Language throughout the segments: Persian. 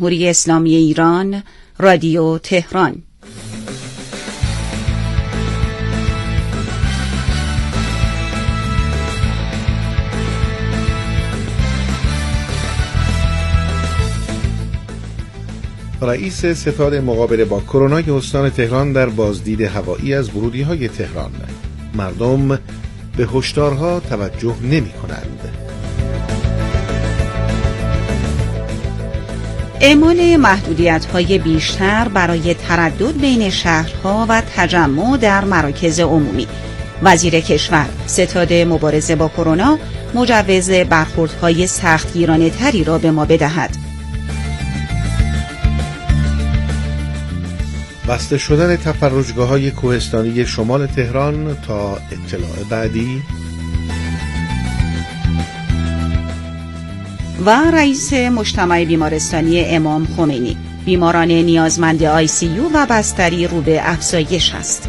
جمهوری اسلامی ایران، رادیو تهران. رئیس ستاد مقابله با کرونا استان تهران در بازدید هوایی از ورودی‌های تهران: مردم به هشدارها توجه نمی‌کنند. اعمال محدودیت‌های بیشتر برای تردد بین شهرها و تجمع در مراکز عمومی. وزیر کشور: ستاد مبارزه با کرونا مجوز برخوردهای سختگیرانه‌تری را به ما بدهد. بسته شدن تفرجگاه‌های کوهستانی شمال تهران تا اطلاع بعدی. و رئیس مجتمع بیمارستانی امام خمینی: بیماران نیازمند ICU و بستری رو به افزایش است.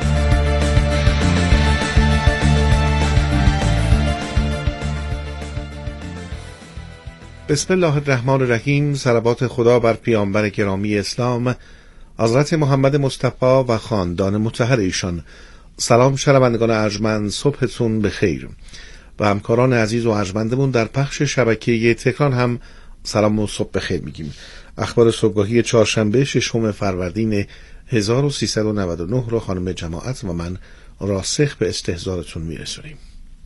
بسم الله الرحمن الرحیم. صلوات خدا بر پیامبر گرامی اسلام حضرت محمد مصطفی و خاندان مطهر ایشان. سلام شنوندگان ارجمند، صبحتون بخیر. و همکاران عزیز و ارجمندمون در پخش شبکه تهران هم سلام و صبح بخیر میگیم. اخبار صبحگاهی چهارشنبه 6 فروردین 1399 رو خانم جماعت و من راسخ به استحضارتون میرسونیم.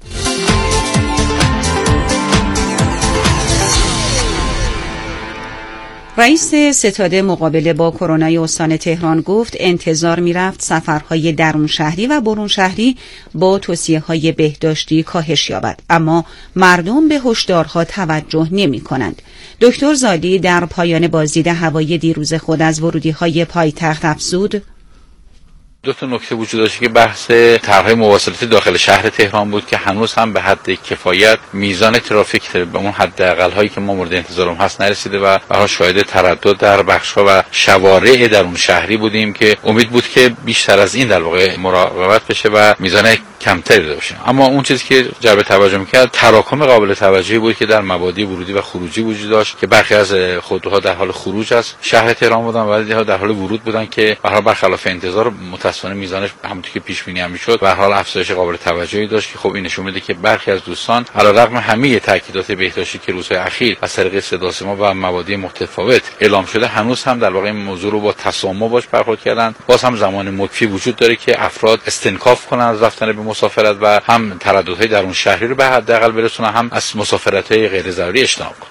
رئیس ستاد مقابله با کرونا استان تهران گفت انتظار می‌رفت سفرهای درون شهری و برون شهری با توصیه‌های بهداشتی کاهش یابد، اما مردم به هشدارها توجه نمی‌کنند. دکتر زادی در پایان بازدید هوایی دیروز خود از ورودی‌های پایتخت افزود: دو تا نکته وجود داشت که بحث طرح‌های مواصلات داخل شهر تهران بود که هنوز هم به حد کفایت میزان ترافیک به اون حداقل هایی که ما مورد انتظارم هست نرسیده و به شاهد تردد در بخش‌ها و شوارع درون شهری بودیم که امید بود که بیشتر از این در واقع مراقبت بشه و میزان کمتری داشته باشه. اما اون چیزی که جلب توجه می‌کرد تراکم قابل توجهی بود که در مبادی ورودی و خروجی وجود داشت که برخی از خودروها در حال خروج از شهر تهران بودن و بعضی‌ها در حال ورود بودن که به هر حال برخلاف انتظار متأسفانه میزانش همونطور که پیش بینی می‌شد به هر حال افزایش قابل توجهی داشت که خب این نشون میده که برخی از دوستان علیرغم همه تاکیدات بهداشتی که روزهای اخیر از طریق صدا سیما و مبادی متفاوت اعلام شده هنوز هم در واقع این موضوع رو با تسامح باش برخورد کردن. باز هم زمان مکفی وجود داره که افراد استنکاف کنن از رفتن به مسافرت و هم ترددهای درون شهری رو به حداقل برسونن، هم از مسافرت‌های غیر ضروری اجتناب کنن.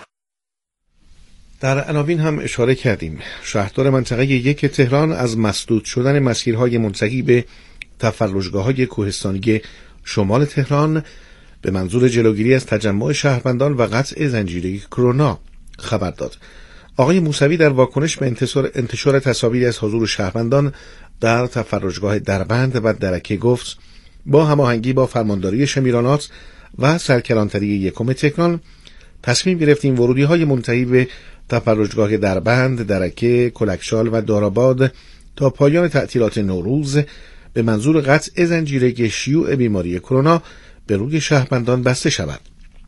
در عناوین هم اشاره کردیم شهردار منطقه 1 تهران از مسدود شدن مسیرهای منتهی به تفرجگاه‌های کوهستانی شمال تهران به منظور جلوگیری از تجمع شهروندان و قطع زنجیره کرونا خبر داد. آقای موسوی در واکنش به انتشار تصاویری از حضور شهروندان در تفرجگاه دربند و درکه گفت: با هماهنگی با فرمانداری شمیرانات و سرکلانتری 1 تهران تصمیم گرفتیم ورودی‌های منتهی به تفرجگاه دربند، درکه، کلکشال و داراباد تا پایان تعطیلات نوروز به منظور قطع زنجیره شیوع بیماری کرونا به روی شهروندان بسته شود.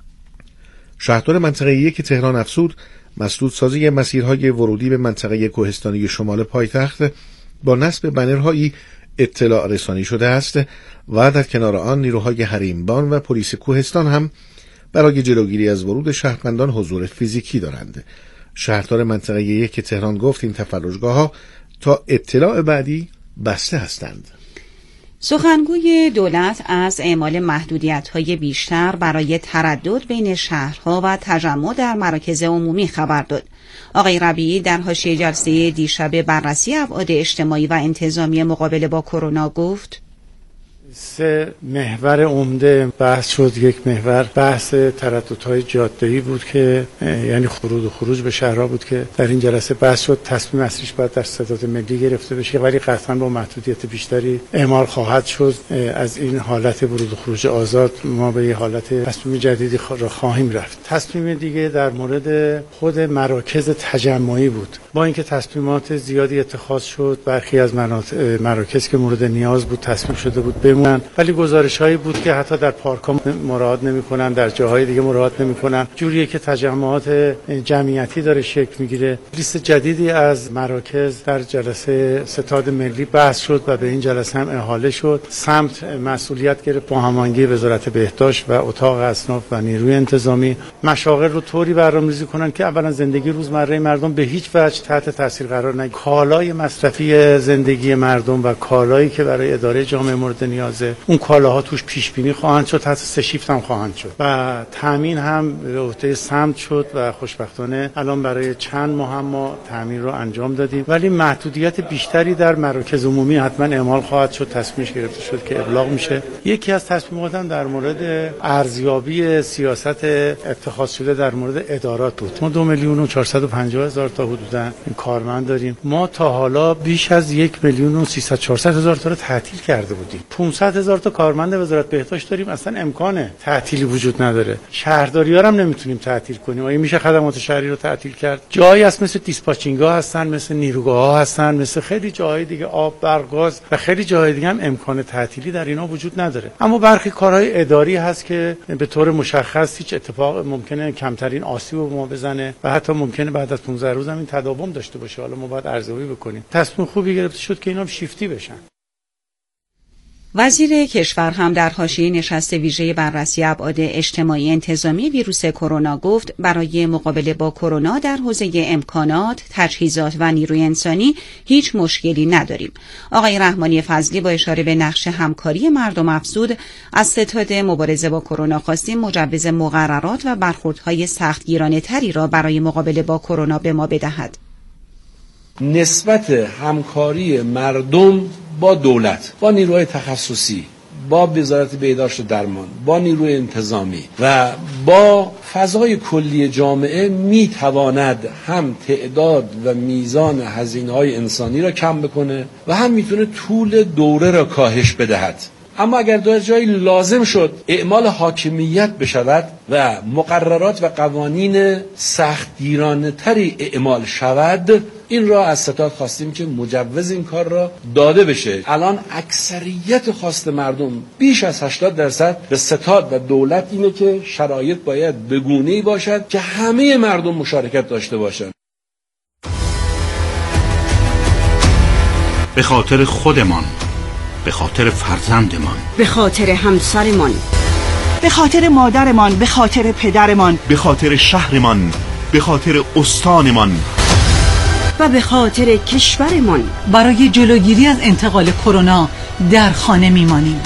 شهردار منطقه 1 تهران افزود مسدودسازی مسیرهای ورودی به منطقه کوهستانی شمال پایتخت با نصب بنرهایی اطلاع رسانی شده است و در کنار آن نیروهای حریمبان و پلیس کوهستان هم برای جلوگیری از ورود شهروندان حضور فیزیکی دارند. شهردار منطقه 1 تهران گفت این تفرجگاه‌ها تا اطلاع بعدی بسته هستند. سخنگوی دولت از اعمال محدودیت‌های بیشتر برای تردد بین شهرها و تجمع در مراکز عمومی خبر داد. آقای ربیعی در حاشیه جلسه دیشب بررسی ابعاد اجتماعی و انتظامی مقابله با کرونا گفت: 3 محور عمده بحث شد. یک محور بحث ترددهای جاده‌ای بود که یعنی ورود و خروج به شهرها بود که در این جلسه بحث شد. تصمیم اصلیش باید در ستاد ملی گرفته بشه ولی قطعا با محدودیت بیشتری اعمال خواهد شد. از این حالت ورود و خروج آزاد ما به یه حالت تصمیم جدیدی را خواهیم رفت. تصمیم دیگه در مورد خود مراکز تجمعی بود. با اینکه تصمیمات زیادی اتخاذ شد، برخی از مراکز که مورد نیاز بود تصمیم شده بود بمونن، ولی گزارش‌هایی بود که حتی در پارک‌ها مراعات نمی‌کنن، در جاهای دیگه مراعات نمی‌کنن. جوریه که تجمعات جمعیتی داره شکل می‌گیره. لیست جدیدی از مراکز در جلسه ستاد ملی بحث شد و به این جلسه هم احاله شد. سمت مسئولیت گرفت با هماهنگی وزارت بهداشت و اتاق اصناف و نیروی انتظامی مشاغل رو طوری برنامه‌ریزی کنن که اولا زندگی روزمره مردم به هیچ وجه تحت تاثیر قرار نگیره. کالای مصرفی زندگی مردم و کالایی که برای اداره جامعه مورد نیازه، اون کالاها توش پیش بینی خواهند شد، حتی 3 شیفت هم خواهند شد و تامین هم به عهده سمت شد و خوشبختانه الان برای چند ماه هم ما تامین رو انجام دادیم، ولی محدودیت بیشتری در مراکز عمومی حتما اعمال خواهد شد. تصمیمش گرفته شد که ابلاغ میشه. یکی از تصمیمات هم در مورد ارزیابی سیاست اتخاذ شده در مورد ادارات بود. ما 2,450,000 تا حدوداً کارمند داریم. ما تا حالا بیش از 1,300,000 تا رو تعطیل کرده بودیم. 500,000 تا کارمند وزارت بهداشت داریم، اصلا امکان تعطیلی وجود نداره. شهرداری‌ها هم نمیتونیم تعطیل کنیم. آیا میشه خدمات شهری رو تعطیل کرد؟ جایی هست مثل دیسپاچینگ‌ها هستن، مثل نیروگاه‌ها هستن، مثل خیلی جاهای دیگه آب، برق، گاز و خیلی جاهای دیگه هم امکان تعطیلی در اینا وجود نداره. اما برخی کارهای اداری هست که به طور مشخص هیچ اتفاق ممکنه کمترین آسیب به ما بزنه و حتی ممکنه بعد از 15 روز هم این تداوم داشته باشه. حالا ما باید ارزیابی بکنیم. تصمیم خوبی گرفته شد که اینا شیفتی بشن. وزیر کشور هم در حاشیه نشست ویژه بررسی ابعاد اجتماعی انتظامی ویروس کرونا گفت برای مقابله با کرونا در حوزه امکانات، تجهیزات و نیروی انسانی هیچ مشکلی نداریم. آقای رحمانی فضلی با اشاره به نقش همکاری مردم افزود از ستاد مبارزه با کرونا خواستیم مجوز مقررات و برخوردهای سختگیرانه تری را برای مقابله با کرونا به ما بدهد. نسبت همکاری مردم با دولت، با نیروهای تخصصی، با وزارت بهداشت و درمان، با نیروی انتظامی و با فضای کلی جامعه میتواند هم تعداد و میزان هزینه‌های انسانی را کم بکنه و هم میتونه طول دوره را کاهش بدهد. اما اگر در جایی لازم شد اعمال حاکمیت بشود و مقررات و قوانین سختگیرانه تری اعمال شود، این را از ستاد خواستیم که مجوز این کار را داده بشه. الان اکثریت خواست مردم بیش از 80% به ستاد و دولت اینه که شرایط باید به گونه‌ای باشد که همه مردم مشارکت داشته باشند. به خاطر خودمان، به خاطر فرزندمان، به خاطر همسرمان، به خاطر مادرمان، به خاطر پدرمان، به خاطر شهرمان، به خاطر استانمان و به خاطر کشورمان. برای جلوگیری از انتقال کرونا در خانه میمانیم.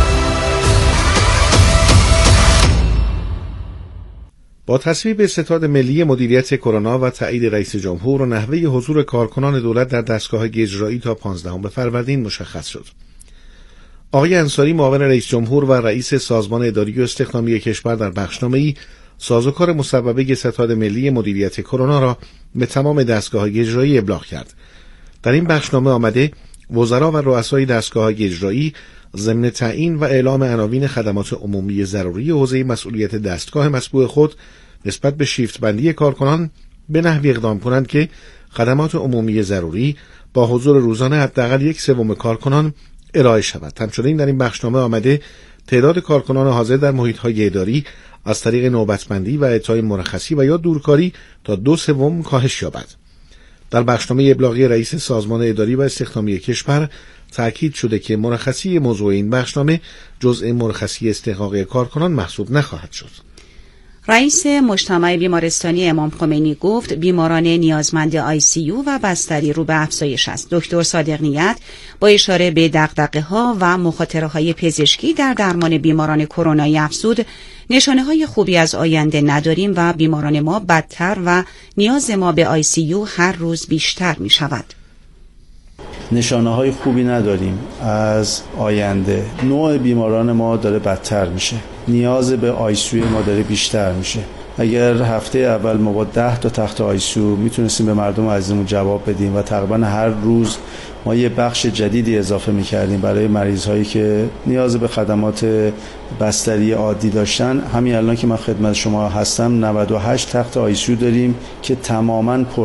با تصویب ستاد ملی مدیریت کرونا و تایید رئیس جمهور و نحوه حضور کارکنان دولت در دستگاه‌های اجرایی تا 15 فروردین مشخص شد. آقای انصاری معاون رئیس جمهور و رئیس سازمان اداری و استخدامی کشور در بخشنامه‌ای سازوکار مسببه ستاد ملی مدیریت کرونا را به تمام دستگاه‌های اجرایی ابلاغ کرد. در این بخشنامه آمده وزرا و رؤسای دستگاه‌های اجرایی ضمن تعیین و اعلام عناوین خدمات عمومی ضروری حوزه مسئولیت دستگاه مطبوع خود نسبت به شیفت بندی کارکنان به نحوی اقدام کنند که خدمات عمومی ضروری با حضور روزانه حداقل 1/3 کارکنان ارائه شود. همچنین در این بخشنامه آمده تعداد کارکنان حاضر در محیط‌های اداری از طریق نوبتبندی و اعطای مرخصی و یا دورکاری تا 2/3 کاهش یابد. در بخشنامه ابلاغی رئیس سازمان اداری و استخدامی کشور تأکید شده که مرخصی موضوع این بخشنامه جزء مرخصی استحقاقی کارکنان محسوب نخواهد شد. رئیس مجتمع بیمارستانی امام خمینی گفت بیماران نیازمند ICU و بستری رو به افزایش است. دکتر صادق نیت با اشاره به دغدغه‌ها و مخاطره‌های پزشکی در درمان بیماران کرونایی افزود نشانه‌های خوبی از آینده نداریم و بیماران ما بدتر و نیاز ما به ICU هر روز بیشتر می‌شود. نشانه‌های خوبی نداریم از آینده. نوع بیماران ما داره بدتر میشه. نیاز به آیسیو ما داره بیشتر میشه. اگر هفته اول ما با 10 تا تخت آیسیو میتونستیم به مردم عزیزمون جواب بدیم و تقریبا هر روز ما یه بخش جدیدی اضافه میکردیم برای مریض‌هایی که نیاز به خدمات بستری عادی داشتن، همین الان که من خدمت شما هستم 98 تخت آیسیو داریم که تماماً پره.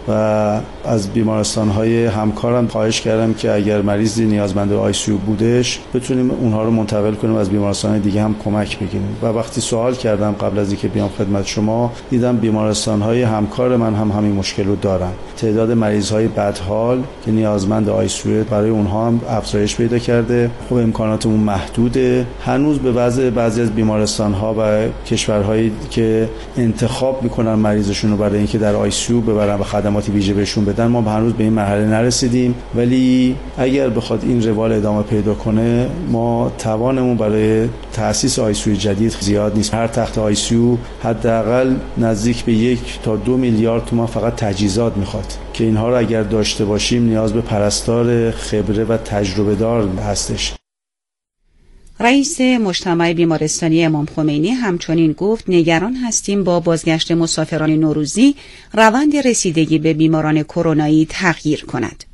و از بیمارستان‌های همکارم خواهش کردم که اگر مریضی نیازمند آی‌سی بودش بتونیم اونها رو منتقل کنیم از بیمارستان دیگه هم کمک بگیریم. و وقتی سوال کردم قبل از اینکه بیام خدمت شما دیدم بیمارستان‌های همکار من هم همین مشکل رو دارن. تعداد مریض‌های بدحال که نیازمند آی‌سی برای اونها هم افزایش پیدا کرده. خب امکاناتمون محدوده. هنوز به بعضی از بیمارستان‌ها و کشورهایی که انتخاب می‌کنن مریضشون رو برای اینکه در آی‌سی ببرن و خدمات ویژه بهشون بدن ما هنوز به این مرحله نرسیدیم، ولی اگر بخواد این روال ادامه پیدا کنه ما توانمون برای تأسیس آی‌سی جدید زیاد نیست. هر تخت آی‌سی حداقل نزدیک به 1 تا 2 میلیارد تومان فقط تجهیزات میخواد که اینها رو اگر داشته باشیم نیاز به پرستار خبره و تجربه دار هستش. رئیس مجتمع بیمارستانی امام خمینی همچنین گفت نگران هستیم با بازگشت مسافران نوروزی روند رسیدگی به بیماران کرونایی تغییر کند.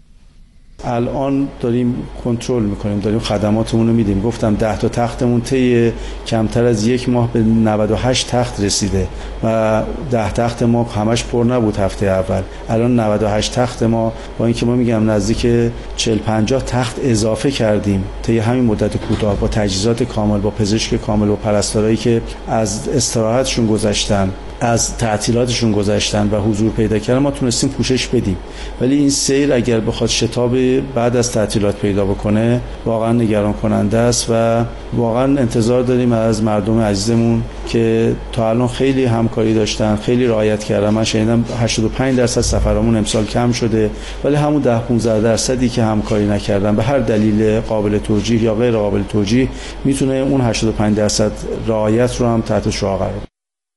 الان داریم کنترل میکنیم، داریم خدماتمون رو میدیم. گفتم 10 تا تختمون طی کمتر از 1 ماه به 98 تخت رسیده و 10 تخت ما همش پر نبود هفته اول. الان 98 تخت ما با اینکه ما میگم نزدیک 40-50 تخت اضافه کردیم طی همین مدت کوتاه با تجهیزات کامل، با پزشک کامل و پرستارایی که از استراحتشون گذشتن، از تعطیلاتشون گذشتن و حضور پیدا کردن ما تونستیم پوشش بدیم. ولی این سیر اگر بخواد شتاب بعد از تعطیلات پیدا بکنه واقعا نگران کننده است و واقعا انتظار داریم از مردم عزیزمون که تا الان خیلی همکاری داشتن، خیلی رعایت کردن. من شنیدم 85% سفرامون امسال کم شده، ولی همون 10-15% که همکاری نکردن به هر دلیل قابل توجیه یا غیر قابل توجیه میتونه اون 85% رعایت رو هم تحت شعاع قرار بده.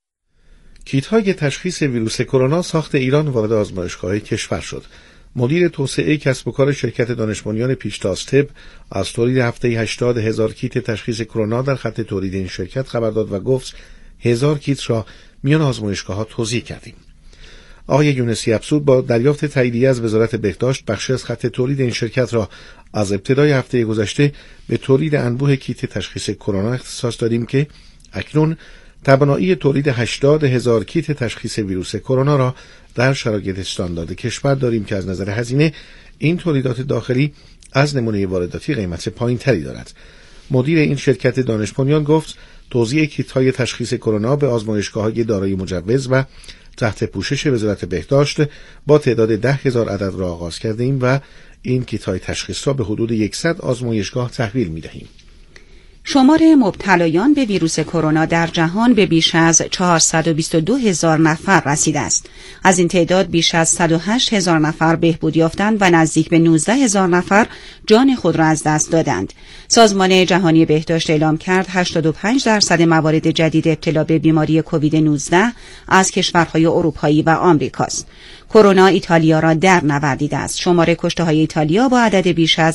کیت‌های تشخیص ویروس کرونا ساخت ایران وارد آزمایشگاه کشور شد. مدیر توسعه کسب و کار شرکت دانش بنیان پیشتاز طب از تولید هفته 80,000 کیت تشخیص کرونا در خط تولید این شرکت خبر داد و گفت 1000 کیت را میان آزمایشگاه‌ها توزیع کردیم. آقای یونسی افزود با دریافت تاییدیه از وزارت بهداشت بخشی از خط تولید این شرکت را از ابتدای هفته گذشته به تولید انبوه کیت تشخیص کرونا اختصاص دادیم که اکنون توانایی تولید 80,000 کیت تشخیص ویروس کرونا را در شرایط استاندارد کشور داریم که از نظر هزینه این تولیدات داخلی از نمونه وارداتی قیمت پایین‌تری دارد. مدیر این شرکت دانش بنیان گفت توزیع کیت‌های تشخیص کرونا به آزمایشگاه‌های دارای مجوز و تحت پوشش وزارت بهداشت با تعداد 10,000 عدد را آغاز کردیم و این کیت‌های تشخیص را به حدود 100 آزمایشگاه تحویل می‌دهیم. شمار مبتلایان به ویروس کرونا در جهان به بیش از 422,000 نفر رسیده است. از این تعداد بیش از 108,000 نفر بهبود یافتند و نزدیک به 19,000 نفر جان خود را از دست دادند. سازمان جهانی بهداشت اعلام کرد 85% موارد جدید ابتلا به بیماری کووید 19 از کشورهای اروپایی و آمریکاست. کرونا ایتالیا را در نوردیده است. شمار کشته‌های ایتالیا با عدد بیش از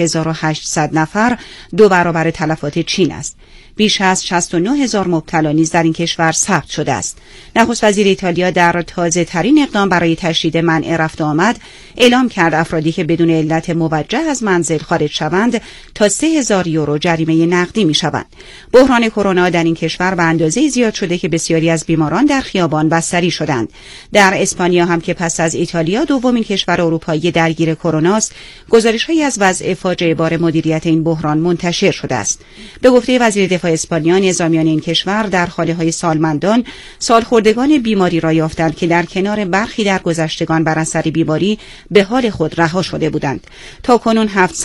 6,800 نفر 2 برابر تلفات چین است. بیش از 69,000 مبتلا نیز در این کشور ثبت شده است. نخست وزیر ایتالیا در تازه‌ترین اقدام برای تشدید منع رفت و آمد اعلام کرد افرادی که بدون علت موجه از منزل خارج شوند تا 3,000 یورو جریمه نقدی می‌شوند. بحران کرونا در این کشور به اندازه زیاد شده که بسیاری از بیماران در خیابان بستری شدند. در اسپانیا هم که پس از ایتالیا دومین کشور اروپایی درگیر کرونا است، گزارش‌هایی از وضع فاجعه بار مدیریت این بحران منتشر شده است. به گفته وزیر دفاع اسپانیا، نظامیان این کشور در خانه‌های سالمندان سالخوردگان بیماری را یافتند که در کنار برخی درگذشتگان بر اثر بیماری به حال خود رها شده بودند. تاکنون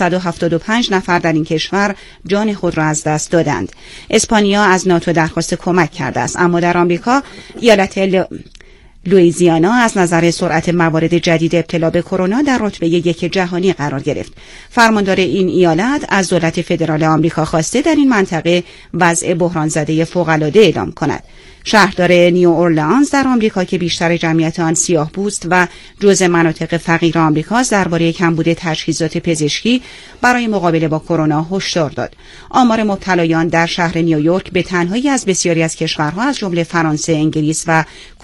775 نفر در این کشور جان خود را از دست دادند. اسپانیا از ناتو درخواست کمک کرده است، اما در آمریکا ایالت لوئیزیانا از نظر سرعت موارد جدید ابتلا به کرونا در رتبه 1 جهانی قرار گرفت. فرماندار این ایالت از دولت فدرال آمریکا خواسته در این منطقه وضع بحران زده فوق‌العاده اعلام کند. شهردار نیو اورلئانز در آمریکا که بیشتر جمعیت آن سیاه‌پوست و جزء مناطق فقیر آمریکاست درباره کمبود تجهیزات پزشکی برای مقابله با کرونا هشدار داد. آمار مبتلایان در شهر نیویورک به تنهایی از بسیاری از کشورها از جمله فرانسه، انگلیس و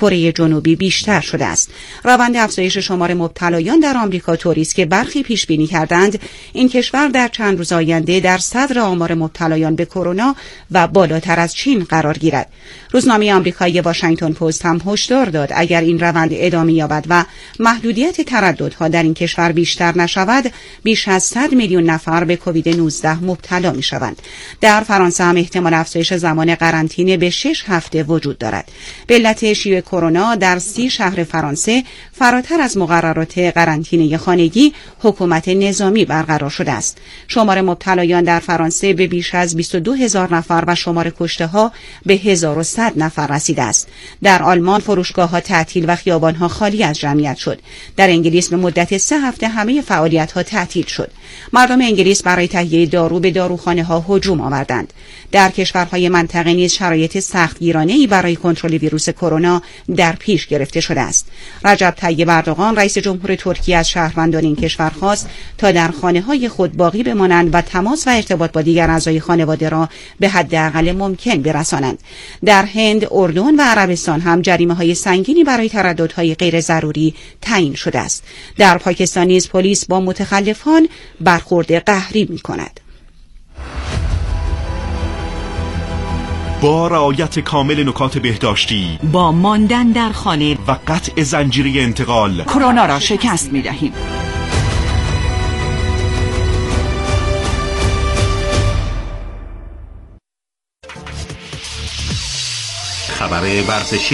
کره جنوبی بیشتر شده است. روند افزایش شمار مبتلایان در آمریکا طوری است که برخی پیش بینی کردند این کشور در چند روز آینده در صدر آمار مبتلایان به کرونا و بالاتر از چین قرار گیرد. روزنامه آمریکایی واشنگتن پست هم هشدار داد اگر این روند ادامه یابد و محدودیت ترددها در این کشور بیشتر نشود، بیش از 100 میلیون نفر به کووید 19 مبتلا می شوند. در فرانسه هم احتمال افزایش زمان قرنطینه به 6 هفته وجود دارد. به علت شیوع کرونا در 30 شهر فرانسه فراتر از مقررات قرنطینه خانگی حکومت نظامی برقرار شده است. شمار مبتلایان در فرانسه به بیش از 22,000 نفر و شمار کشته‌ها به 1100 نفر رسیده است. در آلمان فروشگاه‌ها تعطیل و خیابان‌ها خالی از جمعیت شد. در انگلیس به مدت 3 هفته همه فعالیت‌ها تعطیل شد. مردم انگلیس برای تهیه دارو به داروخانه‌ها هجوم آوردند. در کشورهای منطقه نیز شرایط سختگیرانه‌ای برای کنترل ویروس کرونا در پیش گرفته شده است. رجب طیب اردوغان رئیس جمهور ترکیه از شهروندان این کشور خواست تا در خانه‌های خود باقی بمانند و تماس و ارتباط با دیگر اعضای خانواده را به حداقل ممکن برسانند. در هند، اردن و عربستان هم جریمه‌های سنگینی برای ترددهای غیر ضروری تعیین شده است. در پاکستان نیز پلیس با متخلفان برخورد قهری می‌کند. با رعایت کامل نکات بهداشتی، با ماندن در خانه و قطع زنجیره انتقال، کرونا را شکست می‌دهیم. خبر ورزشی.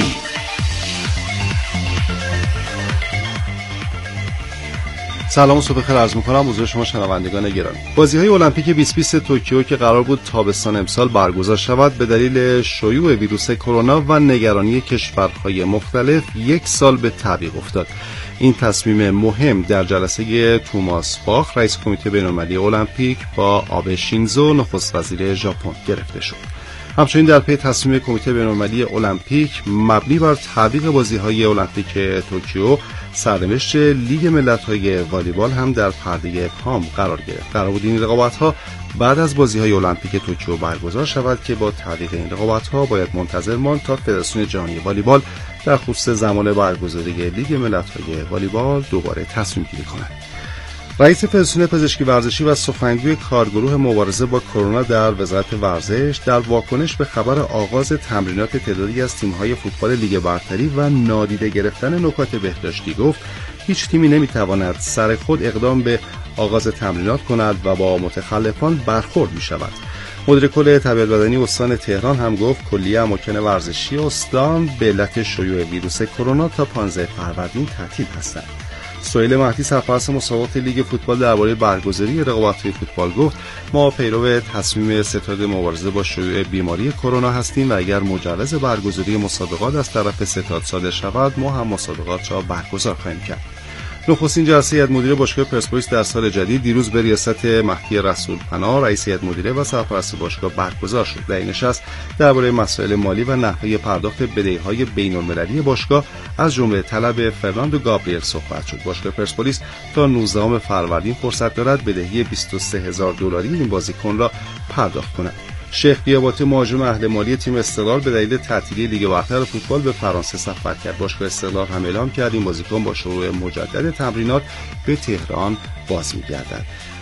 سلام و صبح بخیر عرض می‌کنم حضور شما شنوندگان گرامی. بازی‌های المپیک 2020 توکیو که قرار بود تابستان امسال برگزار شود، به دلیل شیوع ویروس کرونا و نگرانی کشورهای مختلف 1 سال به تعویق افتاد. این تصمیم مهم در جلسه توماس باخ رئیس کمیته بین‌المللی المپیک با آبه شینزو نخست وزیر ژاپن گرفته شد. همچنین در پی تصمیم کمیته بین‌المللی المپیک مبنی بر تعویق بازی‌های المپیک توکیو، سرنوشت لیگ ملت‌های والیبال هم در پرده پام قرار گرفت. قرار بود این رقابت‌ها بعد از بازی‌های المپیک توکیو برگزار شود که با تعویق این رقابت‌ها باید منتظر ماند تا فدراسیون جهانی والیبال در خصوص زمان برگزاری لیگ ملت‌های والیبال دوباره تصمیم گیری کند. رئیس فدراسیون پزشکی ورزشی و سخنگوی کارگروه مبارزه با کرونا در وزارت ورزش در واکنش به خبر آغاز تمرینات تعدادی از تیم‌های فوتبال لیگ برتری و نادیده گرفتن نکات بهداشتی گفت هیچ تیمی نمی‌تواند سر خود اقدام به آغاز تمرینات کند و با متخلفان برخورد می‌شود. مدیر کل تربیت بدنی استان تهران هم گفت کلیه اماکن ورزشی استان به علت شیوع ویروس کرونا تا 15 فروردین تعطیل هستند. سهیل مهدی سرپرست مسابقات لیگ فوتبال درباره برگزاری رقابت‌های فوتبال گفت ما پیرو تصمیم ستاد مبارزه با شیوع بیماری کرونا هستیم و اگر مجوز برگزاری مسابقات از طرف ستاد صادر شود ما هم مسابقات را برگزار خواهیم کرد. نخستین جلسه هیئت مدیره باشگاه پرسپولیس در سال جدید دیروز به ریاست مهدی رسولپناه رئیس هیئت مدیره و سرپرست باشگاه برگزار شد. در این نشست درباره مسائل مالی و نحوه پرداخت بدهی‌های بین‌المللی باشگاه از جمله طلب فرناندو گابریل صحبت شد. باشگاه پرسپولیس تا 19 فروردین فرصت دارد بدهی $23,000 این بازیکن را پرداخت کند. شیخ بیاباتی مهاجم اهل مالی تیم استقلال به دلیل تعطیلی لیگ برتر فوتبال به فرانسه سفر کرد. باشگاه استقلال هم اعلام کرد این بازیکن با شروع مجدد تمرینات به تهران باز می‌گردد.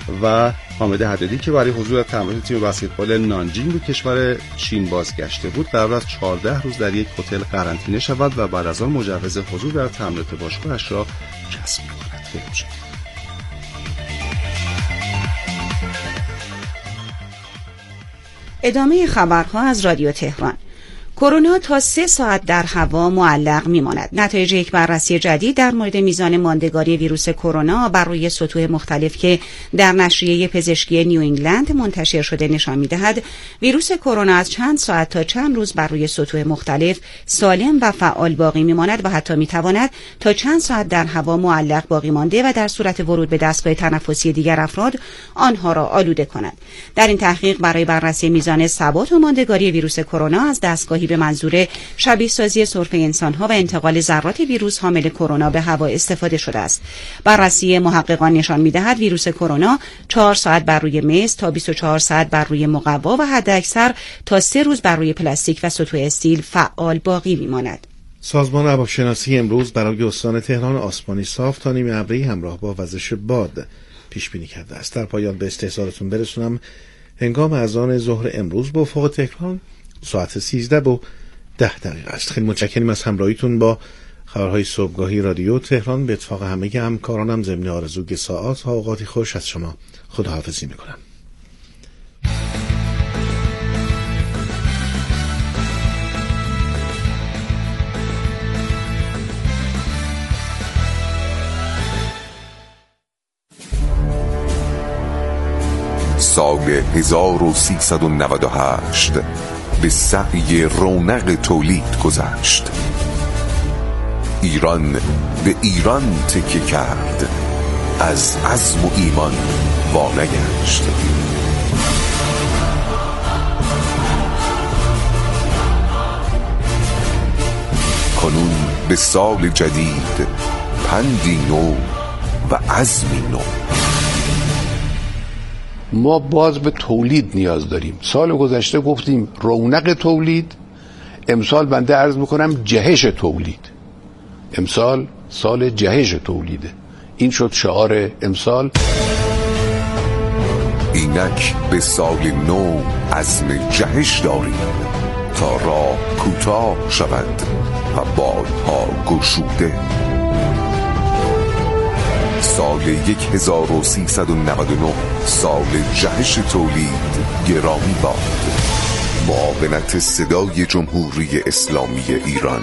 و حامد حدادی که برای حضور در تمرینات تیم بسکتبال نانجینگ به کشور چین بازگشته بود قرار است 14 روز در یک هتل قرنطینه شود و بعد از آن مجوز حضور در تمرینات باشگاهش را کسب کند. ادامه خبرها از رادیو تهران. کرونا تا 3 ساعت در هوا معلق میماند. نتایج یک بررسی جدید در مورد میزان ماندگاری ویروس کرونا بر روی سطوح مختلف که در نشریه پزشکی نیو انگلند منتشر شده نشان می‌دهد ویروس کرونا از چند ساعت تا چند روز بر روی سطوح مختلف سالم و فعال باقی میماند و حتی میتواند تا چند ساعت در هوا معلق باقی مانده و در صورت ورود به دستگاه تنفسی دیگر افراد آنها را آلوده کند. در این تحقیق برای بررسی میزان ثبات و ماندگاری ویروس کرونا از دستگاهی به منظور شبیه سازی سرفه انسان‌ها و انتقال ذرات ویروس حامل کرونا به هوا استفاده شده است. بررسی محققان نشان می‌دهد ویروس کرونا 4 ساعت بر روی مس تا 24 ساعت بر روی مقوا و حداکثر تا 3 روز بر روی پلاستیک و سطوح استیل فعال باقی می‌ماند. سازمان هواشناسی امروز برای استان تهران آسمانی صاف تا نیمه ابری همراه با وزش باد پیش بینی کرده است. در پایان به استحضارتون برسونم هنگام اذان ظهر امروز با افق تهران ساعت 13:10 است. خیلی متشکریم از همراهیتون با خبرهای صبحگاهی رادیو تهران. به اتفاق همه همکارانم ضمن آرزوی ساعات ها اوقاتی خوش از شما خداحافظی میکنم. سال 1398 به سعی رونق تولید گذشت. ایران به ایران تکیه کرد، از عزم و ایمان وانگشت. کنون به سال جدید پندی نو و عزمی نو. ما باز به تولید نیاز داریم. سال گذشته گفتیم رونق تولید، امسال بنده عرض میکنم جهش تولید. امسال سال جهش تولیده. این شد شعار امسال. اینک به سال نو عزم جهش داریم تا راه کوتاه شود و بادها گشوده. سال 1399 سال جهش تولید گرامی باد. معاونت صدای جمهوری اسلامی ایران.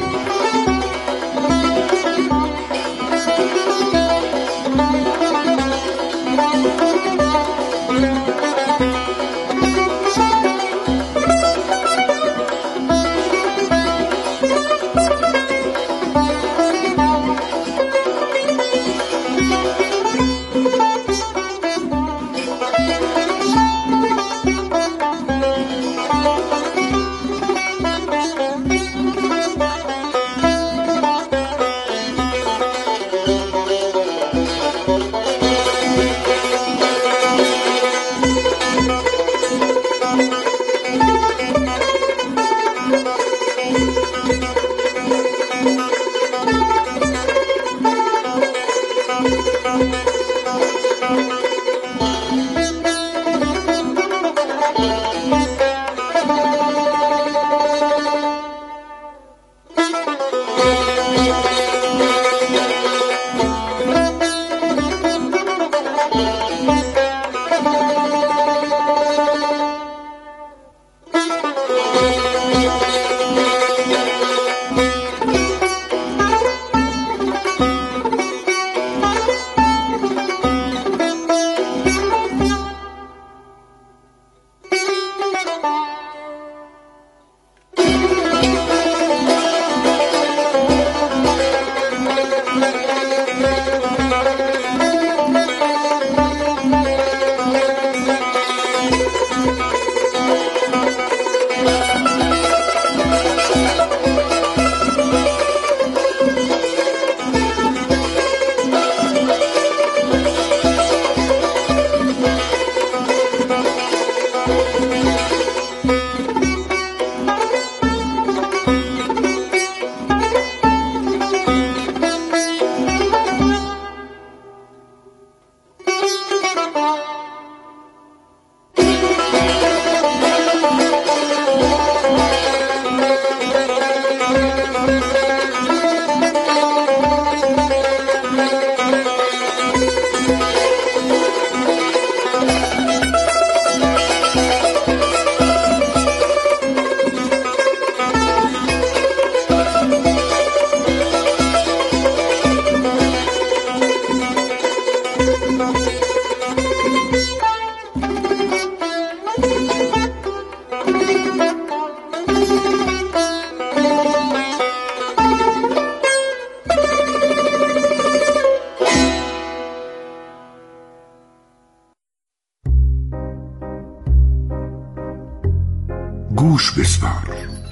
گوش بسپار.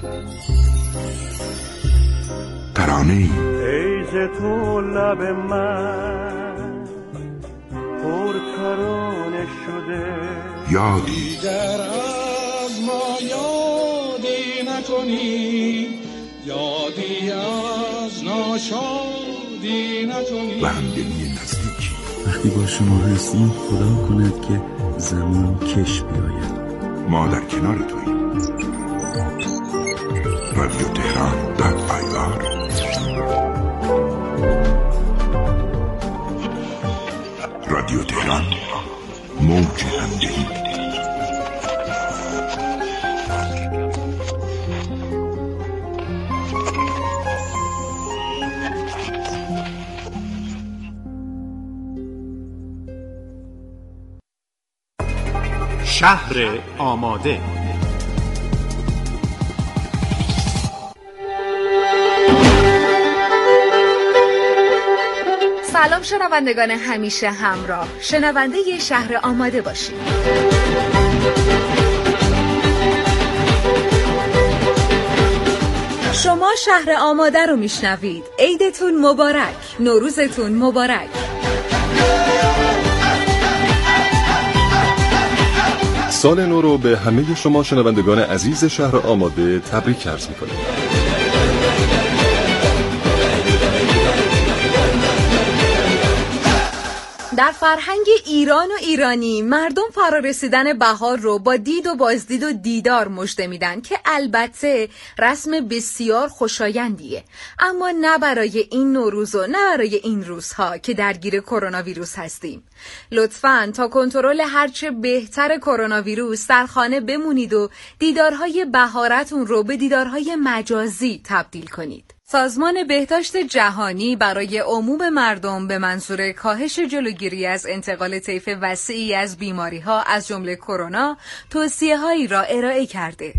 ترانه ای ای ز تو لب من پر ترانه شده، یادی در از ما یادی نکنی، یادی از و همدلی نزدیکی. وقتی با شما هستیم خدا کند که زمان کش بیاید. ما در کنار توییم. رادیو تهران .ir. رادیو تهران، موج همدلی. شهر آماده. سلام شنوندگان همیشه همراه، شنونده ی شهر آماده باشید. شما شهر آماده رو میشنوید. عیدتون مبارک، نوروزتون مبارک. سال نو رو به همه شما شنوندگان عزیز شهر آماده تبریک عرض می‌کنیم. در فرهنگ ایران و ایرانی مردم فرارسیدن بهار رو با دید و بازدید و دیدار مژده میدن که البته رسم بسیار خوشایندیه، اما نه برای این نوروز و نه برای این روزها که درگیر کرونا ویروس هستیم. لطفاً تا کنترل هرچه بهتر کرونا ویروس در خانه بمونید و دیدارهای بهارتون رو به دیدارهای مجازی تبدیل کنید. سازمان بهداشت جهانی برای عموم مردم به منظور کاهش جلوگیری از انتقال طیف وسیعی از بیماری‌ها از جمله کرونا توصیه‌هایی را ارائه کرده.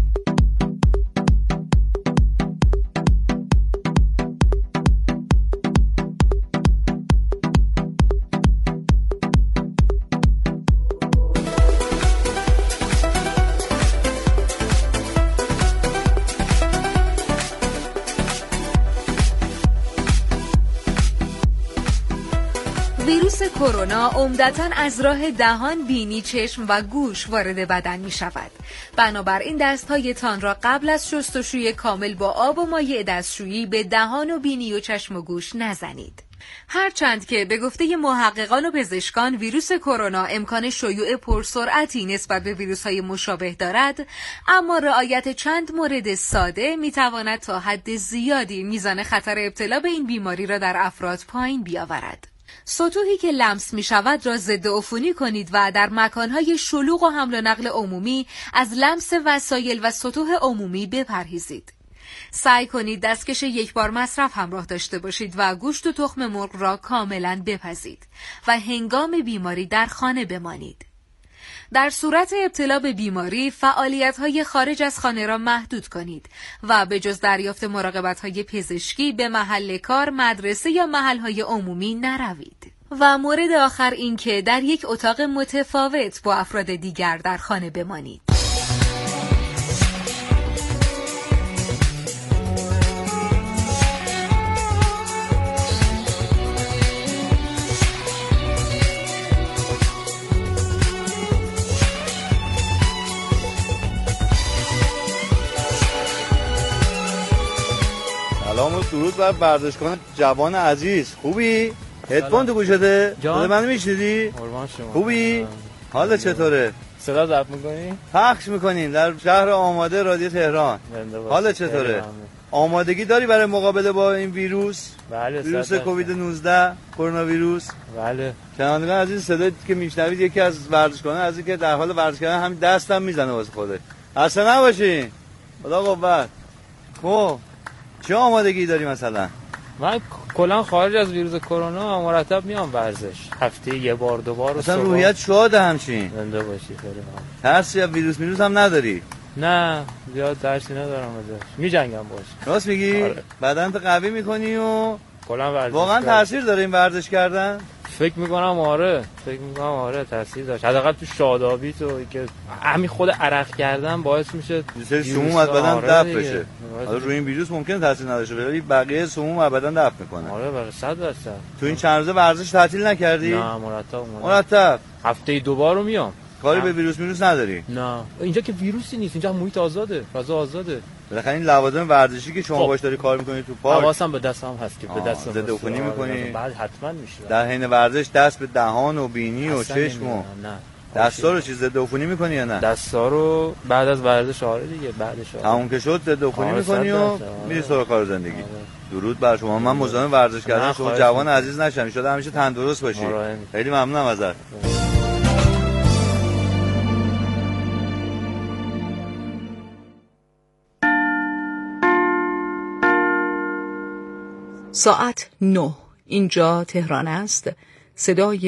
ویروس کرونا عمدتاً از راه دهان، بینی، چشم و گوش وارد بدن می شود. بنابراین دستهایتان را قبل از شستشوی کامل با آب و مایع دستشویی به دهان و بینی و چشم و گوش نزنید. هرچند که به گفته محققان و پزشکان ویروس کرونا امکان شیوع پرسرعتی نسبت به ویروس‌های مشابه دارد، اما رعایت چند مورد ساده می‌تواند تا حد زیادی میزان خطر ابتلا به این بیماری را در افراد پایین بیاورد. سطوحی که لمس می شود را ضد عفونی کنید و در مکانهای شلوغ و حمل و نقل عمومی از لمس وسایل و سطوح عمومی بپرهیزید. سعی کنید دستکش یک بار مصرف همراه داشته باشید و گوشت و تخم مرغ را کاملا بپزید و هنگام بیماری در خانه بمانید. در صورت ابتلا به بیماری فعالیت‌های خارج از خانه را محدود کنید و به جز دریافت مراقبت‌های پزشکی به محل کار، مدرسه یا محل‌های عمومی نروید. و مورد آخر این که در یک اتاق متفاوت با افراد دیگر در خانه بمانید. سلام و درود بر ورزشکاران جوان عزیز. خوبی؟ هدفون تو گوشته؟ صدا منو میشنیدی؟ قربان شما. خوبی؟ حالت چطوره؟ صدا ضبط می‌کنی؟ پخش می‌کنیم در شهر آماده رادیو تهران. حالت چطوره؟ آمادگی داری برای مقابله با این ویروس؟ بله. ویروس کووید 19 کرونا ویروس؟ بله. شنوندگان عزیز، صدایی که میشنوید یکی از ورزشکاران عزیزی که در حال ورزش کردن همین دستم میزنه واسه خودش. خسته نباشین. خدا قوت. خب چه آمادگی داری مثلا؟ من کلا خارج از ویروس کرونا مرتب میام ورزش، هفته یه بار دو بار. مثلا روحیت شاده همچین؟ زنده باشی. خیلی ترسی از ویروس هم نداری؟ نه زیاد ترسی ندارم ازش، میجنگم باش. راست میگی؟ آره. بدنت قوی میکنی و کلا ورزش واقعا تاثیر داره این ورزش کردن؟ فکر میکنم آره تاثیر داشت، حداقل تو شادابی تو که همین خود عرق کردن باعث میشه سموم از بدن دفع بشه. حالا روی این ویروس ممکنه تاثیر نداشته ولی بقیه سموم از بدن دفع میکنه. آره واقعا 100%. تو این چند روزه ورزش تعطیل نکردی؟ نه مرتب هفته دو بار رو میام. کاری به ویروس نداری؟ نه اینجا که ویروسی نیست، اینجا محیط آزاده، فضا آزاده. بالاخره این لوازم ورزشی که شما باش داری کار می‌کنی تو پارک، حواسم به دستم هست که به دستم ضد عفونی می‌کنی. بعد حتما میشه در حین ورزش دست به دهان و بینی و چشم و نه دستا رو چیز ضد عفونی می‌کنی یا نه؟ دستا رو بعد از ورزش آره دیگه، بعدش تموم که شد ضد عفونی می‌کنی و میری سراغ کار زندگی. درود بر شما. من مزاحم ورزش کردن شما جوان عزیز نشم، ان شاءالله همیشه تندرست باشی. خیلی ممنونم ازت. ساعت 9 اینجا تهران است. صدای